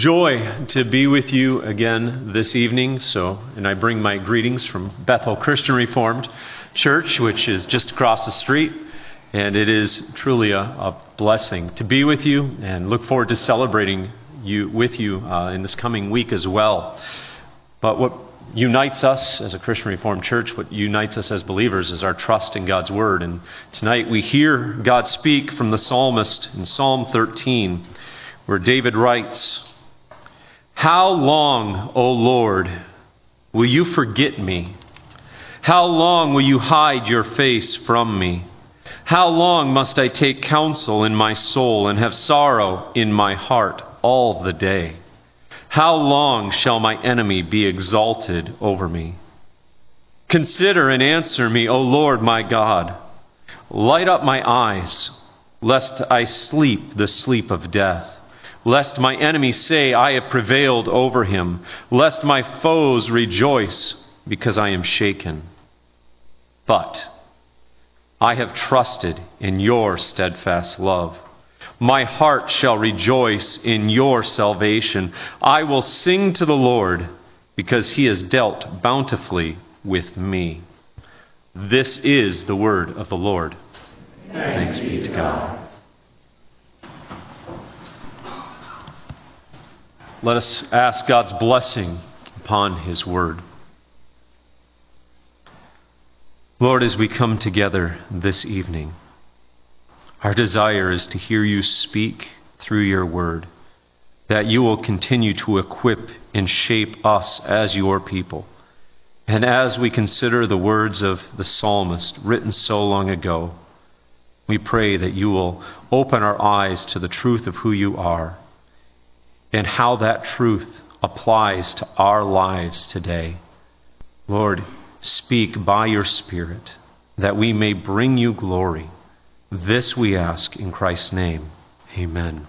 Joy to be with you again this evening. And I bring my greetings from Bethel Christian Reformed Church, which is just across the street. And it is truly a blessing to be with you, and look forward to celebrating with you in this coming week as well. But what unites us as a Christian Reformed Church, what unites us as believers, is our trust in God's Word. And tonight we hear God speak from the psalmist in Psalm 13, where David writes, "How long, O Lord, will you forget me? How long will you hide your face from me? How long must I take counsel in my soul and have sorrow in my heart all the day? How long shall my enemy be exalted over me? Consider and answer me, O Lord my God. Light up my eyes, lest I sleep the sleep of death. Lest my enemies say, I have prevailed over him. Lest my foes rejoice because I am shaken. But I have trusted in your steadfast love. My heart shall rejoice in your salvation. I will sing to the Lord because he has dealt bountifully with me." This is the word of the Lord. Thanks be to God. Let us ask God's blessing upon his word. Lord, as we come together this evening, our desire is to hear you speak through your word, that you will continue to equip and shape us as your people. And as we consider the words of the psalmist written so long ago, we pray that you will open our eyes to the truth of who you are and how that truth applies to our lives today. Lord, speak by your Spirit that we may bring you glory. This we ask in Christ's name. Amen.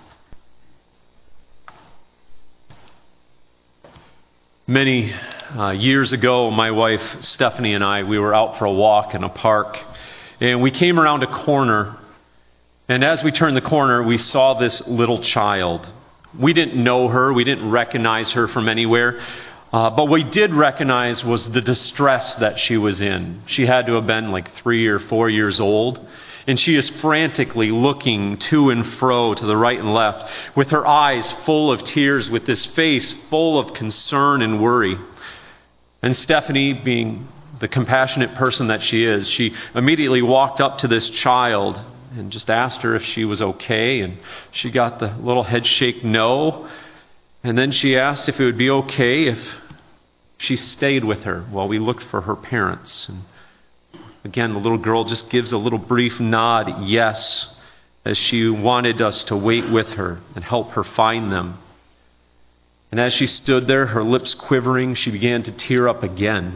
Many years ago, my wife Stephanie and I, we were out for a walk in a park, and we came around a corner, and as we turned the corner, we saw this little child. We didn't know her, we didn't recognize her from anywhere, but what we did recognize was the distress that she was in. She had to have been like 3 or 4 years old, and she is frantically looking to and fro, to the right and left, with her eyes full of tears, with this face full of concern and worry. And Stephanie, being the compassionate person that she is, she immediately walked up to this child and just asked her if she was okay, and she got the little head shake no. And then she asked if it would be okay if she stayed with her while we looked for her parents. And again, the little girl just gives a little brief nod, yes, as she wanted us to wait with her and help her find them. And as she stood there, her lips quivering, she began to tear up again.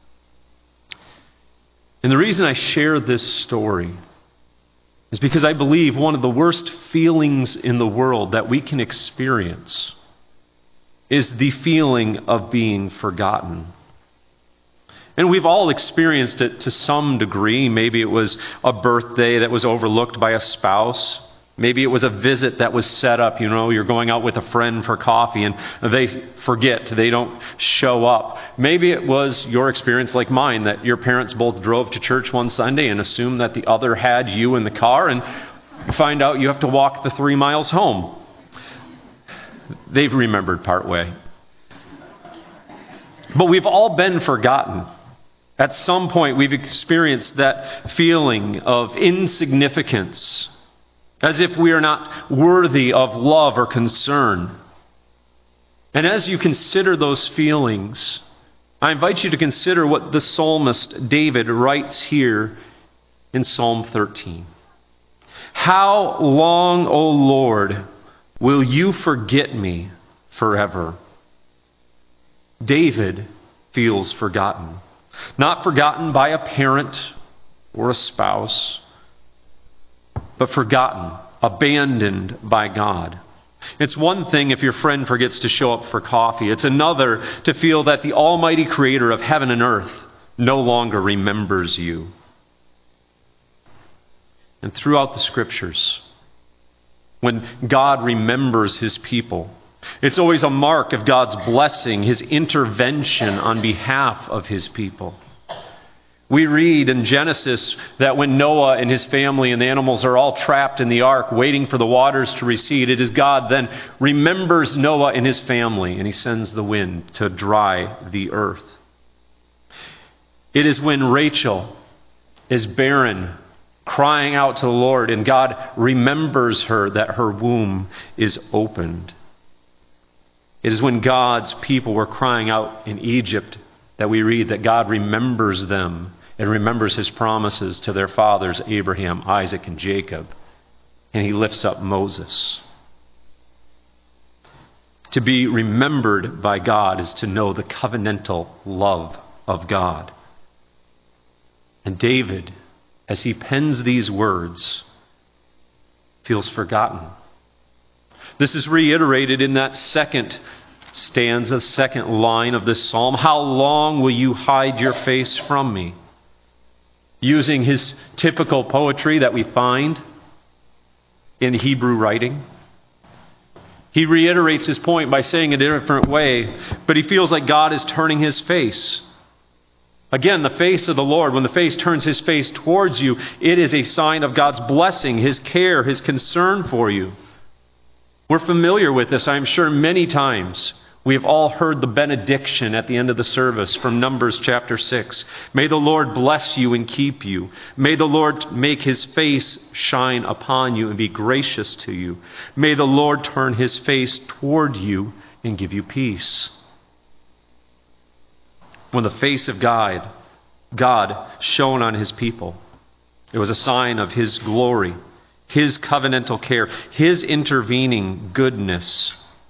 And the reason I share this story is because I believe one of the worst feelings in the world that we can experience is the feeling of being forgotten. And we've all experienced it to some degree. Maybe it was a birthday that was overlooked by a spouse. Maybe it was a visit that was set up. You know, you're going out with a friend for coffee and they forget, they don't show up. Maybe it was your experience like mine, that your parents both drove to church one Sunday and assumed that the other had you in the car, and find out you have to walk the 3 miles home. They've remembered part way. But we've all been forgotten. At some point, we've experienced that feeling of insignificance, as if we are not worthy of love or concern. And as you consider those feelings, I invite you to consider what the psalmist David writes here in Psalm 13. How long, O Lord, will you forget me forever? David feels forgotten. Not forgotten by a parent or a spouse, but forgotten, abandoned by God. It's one thing if your friend forgets to show up for coffee. It's another to feel that the almighty creator of heaven and earth no longer remembers you. And throughout the scriptures, when God remembers his people, It's always a mark of God's blessing, his intervention on behalf of his people. We read in Genesis that when Noah and his family and the animals are all trapped in the ark waiting for the waters to recede, it is God then remembers Noah and his family, and he sends the wind to dry the earth. It is when Rachel is barren, crying out to the Lord, and God remembers her that her womb is opened. It is when God's people were crying out in Egypt that we read that God remembers them and remembers his promises to their fathers, Abraham, Isaac, and Jacob. And he lifts up Moses. To be remembered by God is to know the covenantal love of God. And David, as he pens these words, feels forgotten. This is reiterated in that second stanza, second line of this psalm. How long will you hide your face from me? Using his typical poetry that we find in Hebrew writing. He reiterates his point by saying it in a different way, but he feels like God is turning his face. Again, the face of the Lord, when the face turns his face towards you, it is a sign of God's blessing, his care, his concern for you. We're familiar with this, I'm sure, many times. We have all heard the benediction at the end of the service from Numbers chapter 6. May the Lord bless you and keep you. May the Lord make his face shine upon you and be gracious to you. May the Lord turn his face toward you and give you peace. When the face of God shone on his people, it was a sign of his glory, his covenantal care, his intervening goodness.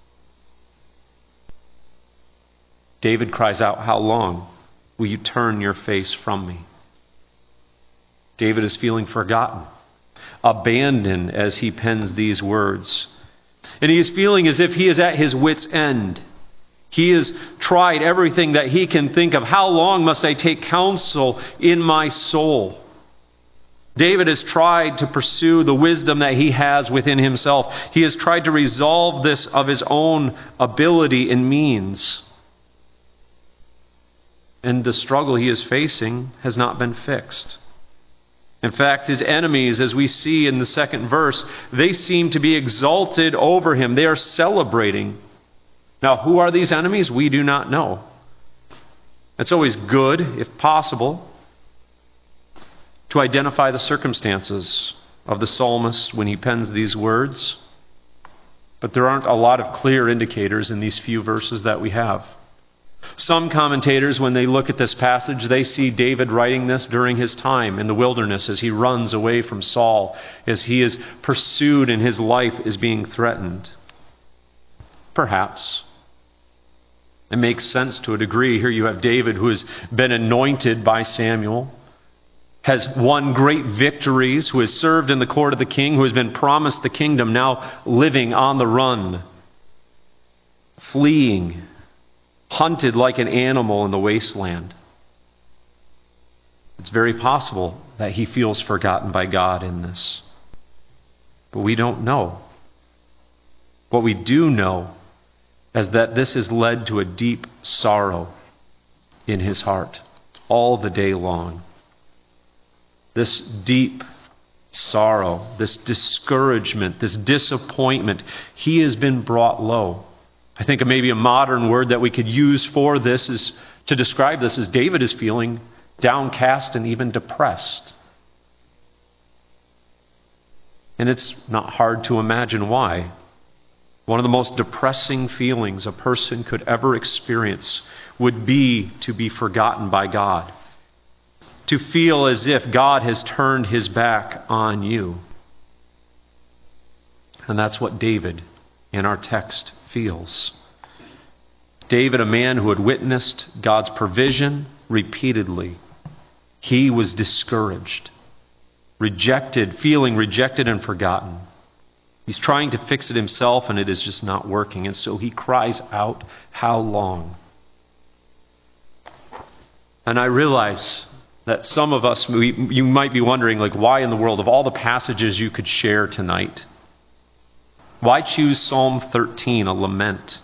David cries out, how long will you turn your face from me? David is feeling forgotten, abandoned as he pens these words. And he is feeling as if he is at his wit's end. He has tried everything that he can think of. How long must I take counsel in my soul? David has tried to pursue the wisdom that he has within himself. He has tried to resolve this of his own ability and means. And the struggle he is facing has not been fixed. In fact, his enemies, as we see in the second verse, they seem to be exalted over him. They are celebrating. Now, who are these enemies? We do not know. It's always good, if possible, to identify the circumstances of the psalmist when he pens these words. But there aren't a lot of clear indicators in these few verses that we have. Some commentators, when they look at this passage, they see David writing this during his time in the wilderness as he runs away from Saul, as he is pursued and his life is being threatened. Perhaps. It makes sense to a degree. Here you have David, who has been anointed by Samuel, has won great victories, who has served in the court of the king, who has been promised the kingdom, now living on the run, fleeing, hunted like an animal in the wasteland. It's very possible that he feels forgotten by God in this. But we don't know. What we do know is that this has led to a deep sorrow in his heart all the day long. This deep sorrow, this discouragement, this disappointment, he has been brought low. I think maybe a modern word that we could use for this is to describe this as David is feeling downcast and even depressed. And it's not hard to imagine why. One of the most depressing feelings a person could ever experience would be to be forgotten by God. To feel as if God has turned his back on you. And that's what David in our text feels. David, a man who had witnessed God's provision repeatedly, he was discouraged, rejected, feeling rejected and forgotten. He's trying to fix it himself and it is just not working. And so he cries out, how long? And I realize that some of us, you might be wondering, like, why in the world, of all the passages you could share tonight, Why choose Psalm 13, a lament?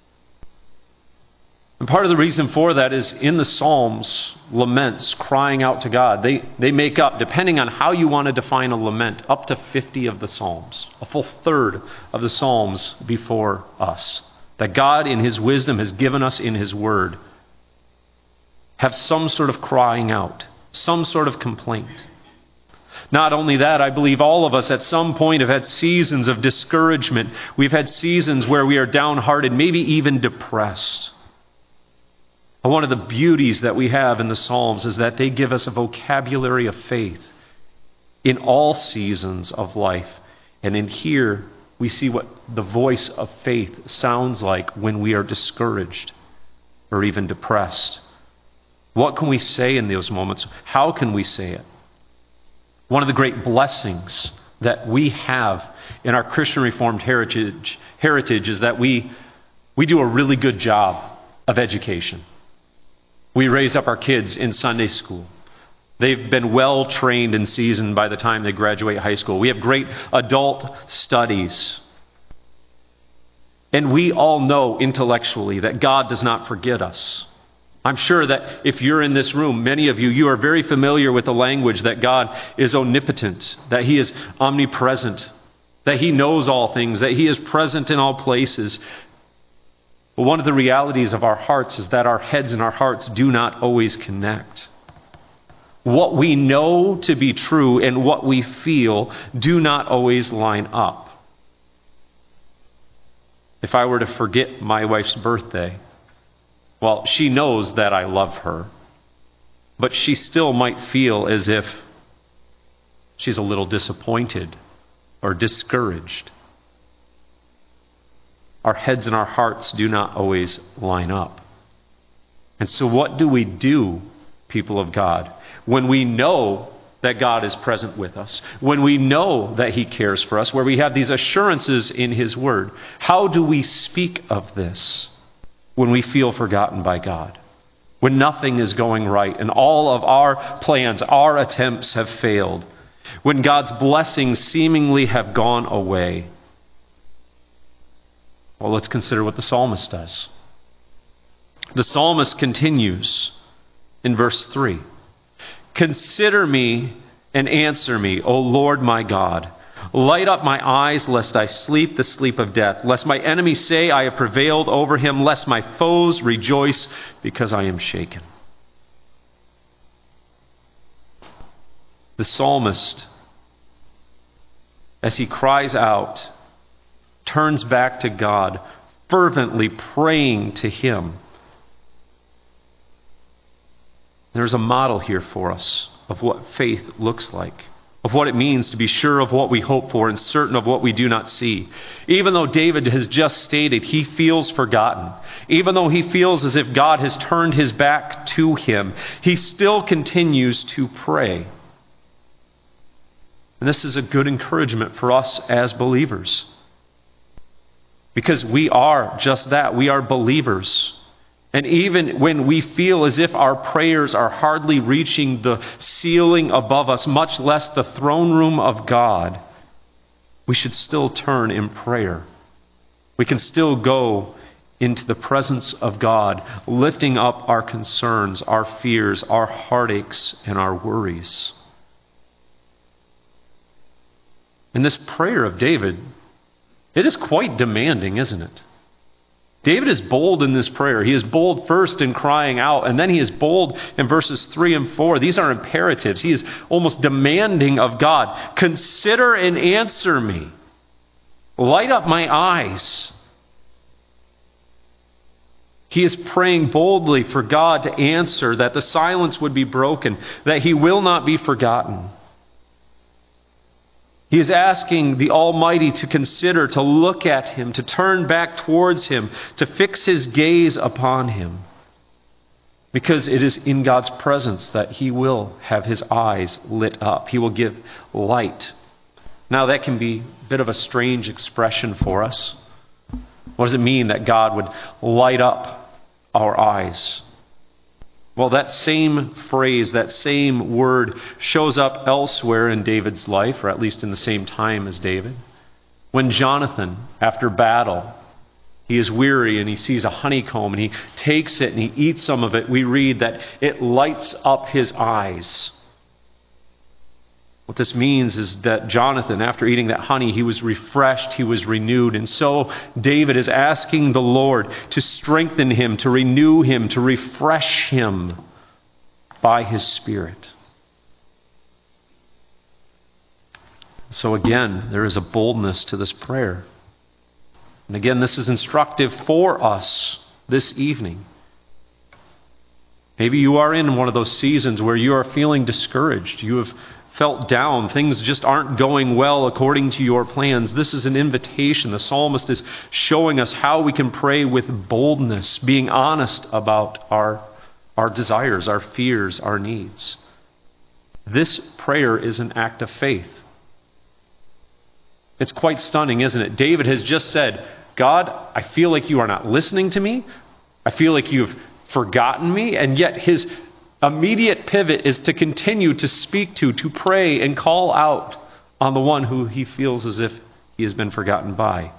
And part of the reason for that is in the Psalms, laments, crying out to God, they make up, depending on how you want to define a lament, up to 50 of the Psalms, a full third of the Psalms before us, that God in his wisdom has given us in his word, have some sort of crying out, some sort of complaint. Not only that, I believe all of us at some point have had seasons of discouragement. We've had seasons where we are downhearted, maybe even depressed. And one of the beauties that we have in the Psalms is that they give us a vocabulary of faith in all seasons of life. And in here, we see what the voice of faith sounds like when we are discouraged or even depressed. What can we say in those moments? How can we say it? One of the great blessings that we have in our Christian Reformed heritage is that we do a really good job of education. We raise up our kids in Sunday school. They've been well trained and seasoned by the time they graduate high school. We have great adult studies. And we all know intellectually that God does not forget us. I'm sure that if you're in this room, many of you are very familiar with the language that God is omnipotent, that he is omnipresent, that he knows all things, that he is present in all places. But one of the realities of our hearts is that our heads and our hearts do not always connect. What we know to be true and what we feel do not always line up. If I were to forget my wife's birthday, well, she knows that I love her, but she still might feel as if she's a little disappointed or discouraged. Our heads and our hearts do not always line up. And so what do we do, people of God, when we know that God is present with us, when we know that he cares for us, where we have these assurances in his word? How do we speak of this when we feel forgotten by God, when nothing is going right and all of our plans, our attempts have failed, when God's blessings seemingly have gone away? Well, let's consider what the psalmist does. The psalmist continues in verse 3. Consider me and answer me, O Lord my God. Light up my eyes, lest I sleep the sleep of death, lest my enemies say I have prevailed over him, lest my foes rejoice because I am shaken. The psalmist, as he cries out, turns back to God, fervently praying to him. There's a model here for us of what faith looks like, of what it means to be sure of what we hope for and certain of what we do not see. Even though David has just stated he feels forgotten, even though he feels as if God has turned his back to him, he still continues to pray. And this is a good encouragement for us as believers. Because we are just that. We are believers. And even when we feel as if our prayers are hardly reaching the ceiling above us, much less the throne room of God, we should still turn in prayer. We can still go into the presence of God, lifting up our concerns, our fears, our heartaches, and our worries. And this prayer of David, it is quite demanding, isn't it? David is bold in this prayer. He is bold first in crying out, and then he is bold in verses 3 and 4. These are imperatives. He is almost demanding of God. Consider and answer me. Light up my eyes. He is praying boldly for God to answer, that the silence would be broken, that he will not be forgotten. He is asking the Almighty to consider, to look at him, to turn back towards him, to fix his gaze upon him. Because it is in God's presence that he will have his eyes lit up. He will give light. Now that can be a bit of a strange expression for us. What does it mean that God would light up our eyes? Well, that same phrase, that same word shows up elsewhere in David's life, or at least in the same time as David. When Jonathan, after battle, he is weary and he sees a honeycomb and he takes it and he eats some of it, we read that it lights up his eyes. What this means is that Jonathan, after eating that honey, he was refreshed, he was renewed. And so David is asking the Lord to strengthen him, to renew him, to refresh him by his Spirit. So again, there is a boldness to this prayer. And again, this is instructive for us this evening. Maybe you are in one of those seasons where you are feeling discouraged. You have felt down. Things just aren't going well according to your plans. This is an invitation. The psalmist is showing us how we can pray with boldness, being honest about our desires, our fears, our needs. This prayer is an act of faith. It's quite stunning, isn't it? David has just said, God, I feel like you are not listening to me. I feel like you've forgotten me. And yet his immediate pivot is to continue to speak to pray and call out on the one who he feels as if he has been forgotten by.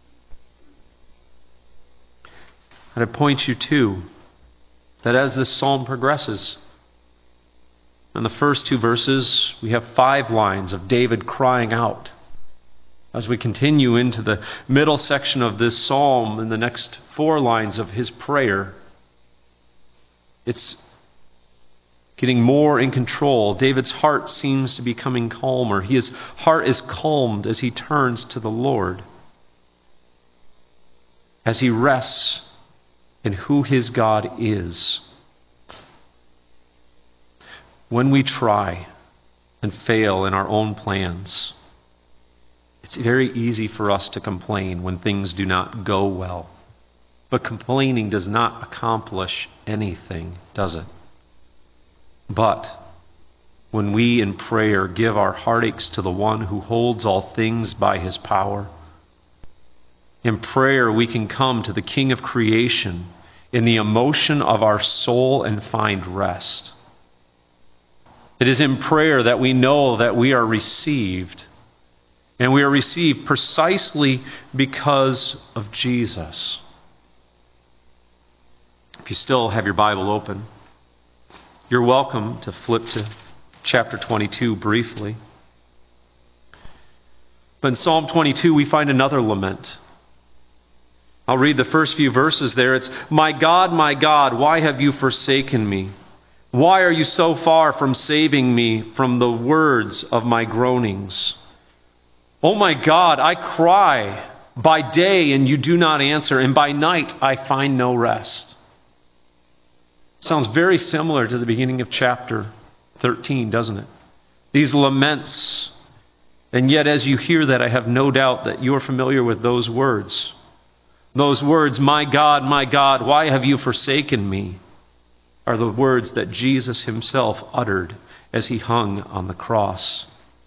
And I point you to that as this psalm progresses, in the first 2 verses, we have 5 lines of David crying out. As we continue into the middle section of this psalm, in the next 4 lines of his prayer, it's getting more in control. David's heart seems to be becoming calmer. His heart is calmed as he turns to the Lord, as he rests in who his God is. When we try and fail in our own plans, it's very easy for us to complain when things do not go well. But complaining does not accomplish anything, does it? But when we in prayer give our heartaches to the one who holds all things by his power, in prayer we can come to the King of creation in the emotion of our soul and find rest. It is in prayer that we know that we are received. And we are received precisely because of Jesus. If you still have your Bible open, you're welcome to flip to chapter 22 briefly. But in Psalm 22, we find another lament. I'll read the first few verses there. It's, my God, why have you forsaken me? Why are you so far from saving me from the words of my groanings? Oh my God, I cry by day and you do not answer, and by night I find no rest. Sounds very similar to the beginning of chapter 13, doesn't it? These laments. And yet as you hear that, I have no doubt that you're familiar with those words. Those words, my God, why have you forsaken me? Are the words that Jesus himself uttered as he hung on the cross.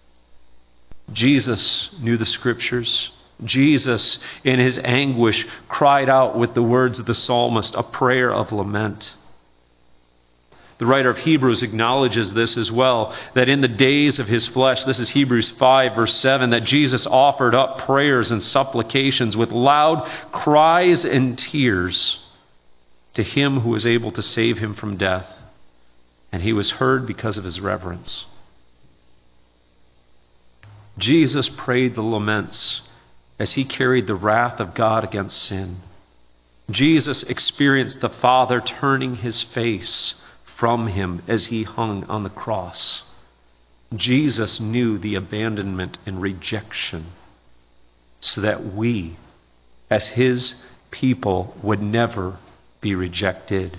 Jesus knew the Scriptures. Jesus, in his anguish, cried out with the words of the psalmist, a prayer of lament. The writer of Hebrews acknowledges this as well, that in the days of his flesh, this is Hebrews 5, verse 7, that Jesus offered up prayers and supplications with loud cries and tears to him who was able to save him from death. And he was heard because of his reverence. Jesus prayed the laments as he carried the wrath of God against sin. Jesus experienced the Father turning his face from him as he hung on the cross. Jesus knew the abandonment and rejection so that we, as his people, would never be rejected.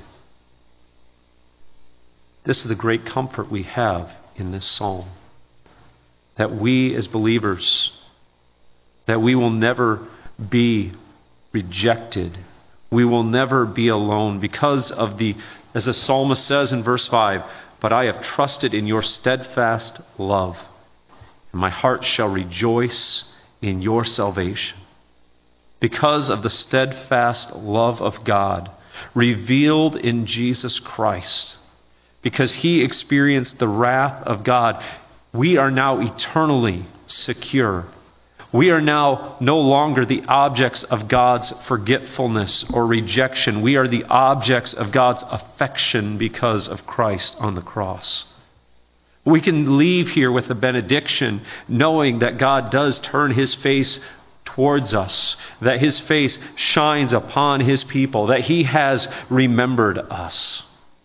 This is the great comfort we have in this psalm. That we as believers, that we will never be rejected. We will never be alone because of as the psalmist says in verse 5, but I have trusted in your steadfast love, and my heart shall rejoice in your salvation. Because of the steadfast love of God revealed in Jesus Christ, because he experienced the wrath of God, we are now eternally secure. We are now no longer the objects of God's forgetfulness or rejection. We are the objects of God's affection because of Christ on the cross. We can leave here with a benediction, knowing that God does turn his face towards us, that his face shines upon his people, that he has remembered us.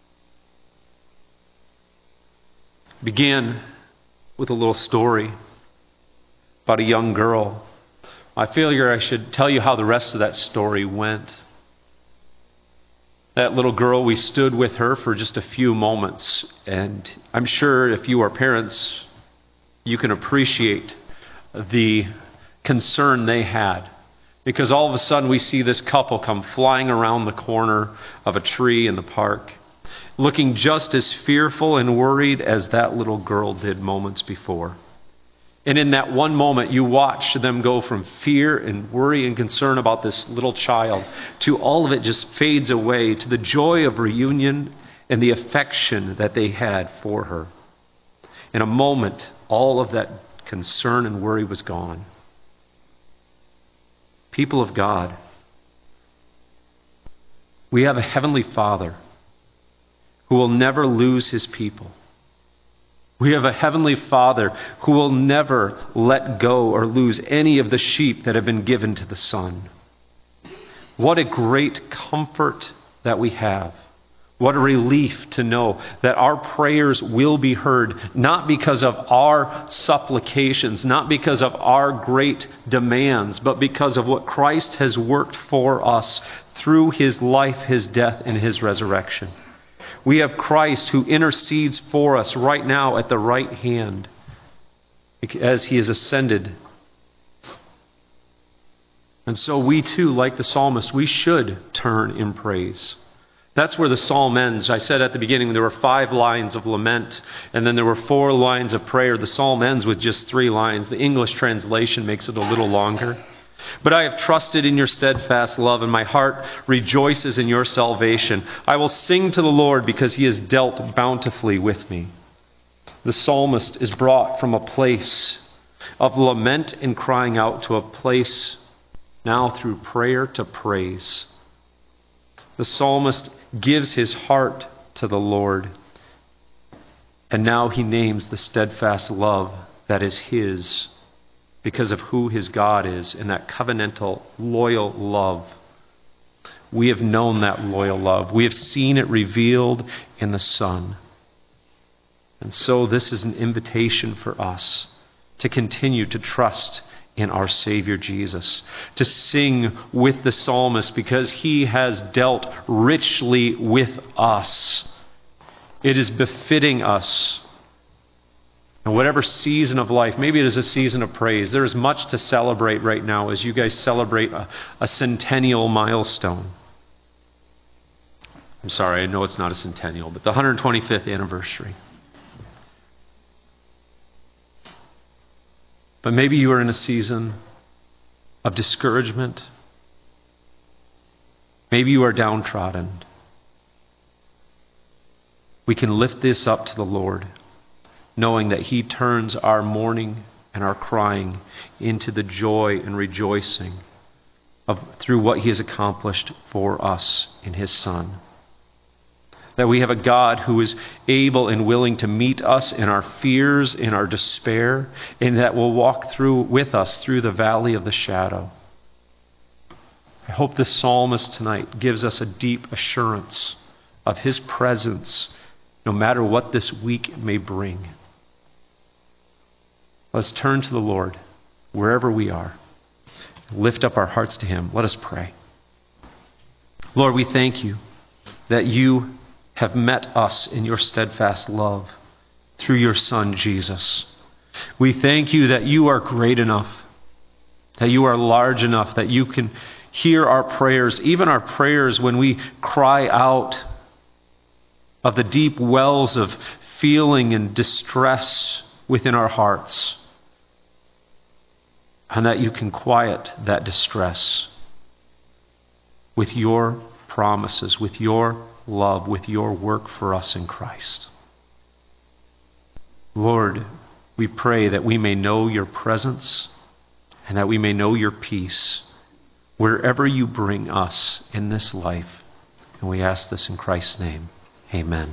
Began with a little story about a young girl. I figure I should tell you how the rest of that story went. That little girl, we stood with her for just a few moments, and I'm sure if you are parents, you can appreciate the concern they had. Because all of a sudden we see this couple come flying around the corner of a tree in the park, looking just as fearful and worried as that little girl did moments before. And in that one moment, you watch them go from fear and worry and concern about this little child to all of it just fades away to the joy of reunion and the affection that they had for her. In a moment, all of that concern and worry was gone. People of God, we have a heavenly Father who will never lose his people. We have a heavenly Father who will never let go or lose any of the sheep that have been given to the Son. What a great comfort that we have. What a relief to know that our prayers will be heard, not because of our supplications, not because of our great demands, but because of what Christ has worked for us through his life, his death, and his resurrection. We have Christ who intercedes for us right now at the right hand as he is ascended. And so we too, like the psalmist, we should turn in praise. That's where the psalm ends. I said at the beginning there were 5 lines of lament, and then there were 4 lines of prayer. The psalm ends with just 3 lines. The English translation makes it a little longer. But I have trusted in your steadfast love, and my heart rejoices in your salvation. I will sing to the Lord because he has dealt bountifully with me. The psalmist is brought from a place of lament and crying out to a place now through prayer to praise. The psalmist gives his heart to the Lord, and now he names the steadfast love that is his, because of who his God is and that covenantal, loyal love. We have known that loyal love. We have seen it revealed in the Son. And so this is an invitation for us to continue to trust in our Savior Jesus, to sing with the psalmist because he has dealt richly with us. It is befitting us. And whatever season of life, maybe it is a season of praise. There is much to celebrate right now as you guys celebrate a centennial milestone. I'm sorry, I know it's not a centennial, but the 125th anniversary. But maybe you are in a season of discouragement. Maybe you are downtrodden. We can lift this up to the Lord, knowing that he turns our mourning and our crying into the joy and rejoicing through what he has accomplished for us in his Son. That we have a God who is able and willing to meet us in our fears, in our despair, and that will walk through with us through the valley of the shadow. I hope this psalmist tonight gives us a deep assurance of his presence, no matter what this week may bring. Let's turn to the Lord wherever we are. Lift up our hearts to him. Let us pray. Lord, we thank you that you have met us in your steadfast love through your Son, Jesus. We thank you that you are great enough, that you are large enough, that you can hear our prayers, even our prayers when we cry out of the deep wells of feeling and distress within our hearts, and that you can quiet that distress with your promises, with your love, with your work for us in Christ. Lord, we pray that we may know your presence and that we may know your peace wherever you bring us in this life. And we ask this in Christ's name. Amen.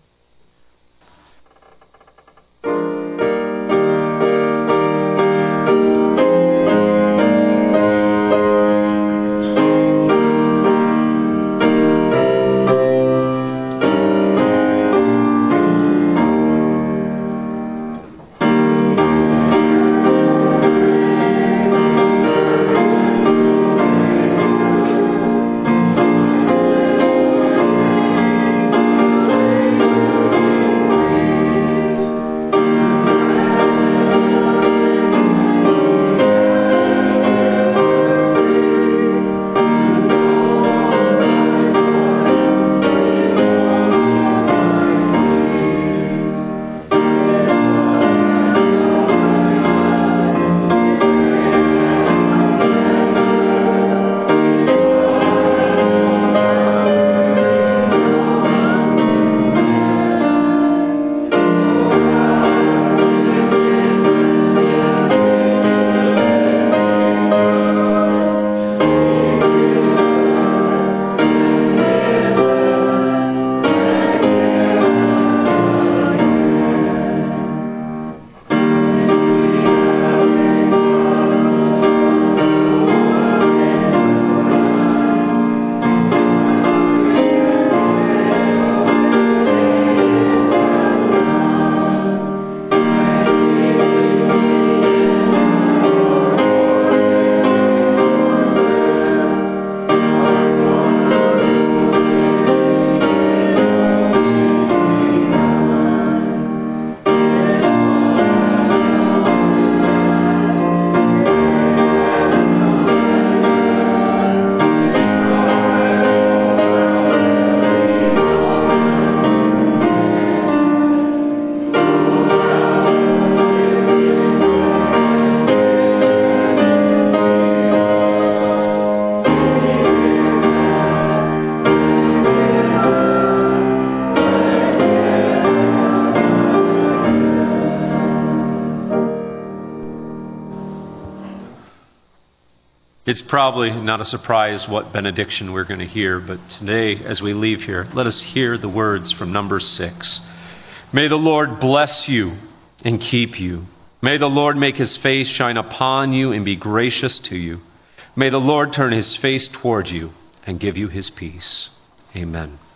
It's probably not a surprise what benediction we're going to hear, but today, as we leave here, let us hear the words from Numbers 6. May the Lord bless you and keep you. May the Lord make his face shine upon you and be gracious to you. May the Lord turn his face toward you and give you his peace. Amen.